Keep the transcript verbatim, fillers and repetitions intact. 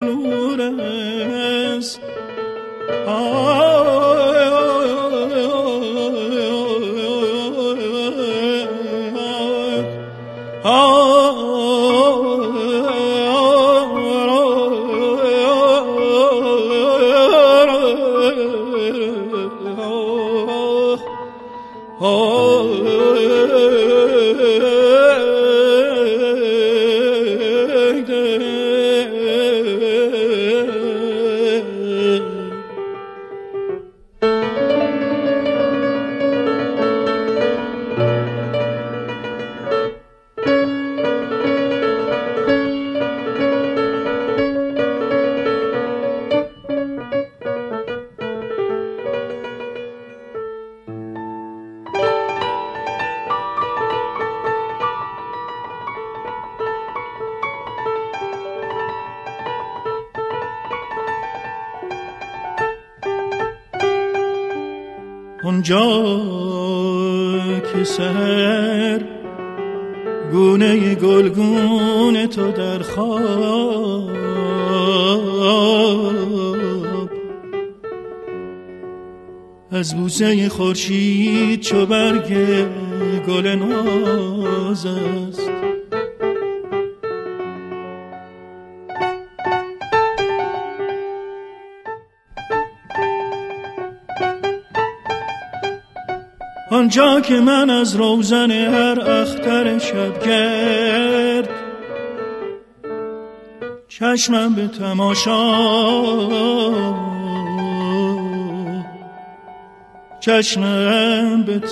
نور است. اونجا که سحر گونه گلگون تو در خواب از بوسه خورشید چو برگ گل ناز است. آنجا که من از روزن هر اختر شبگرد چشمم به تماشا چشمم به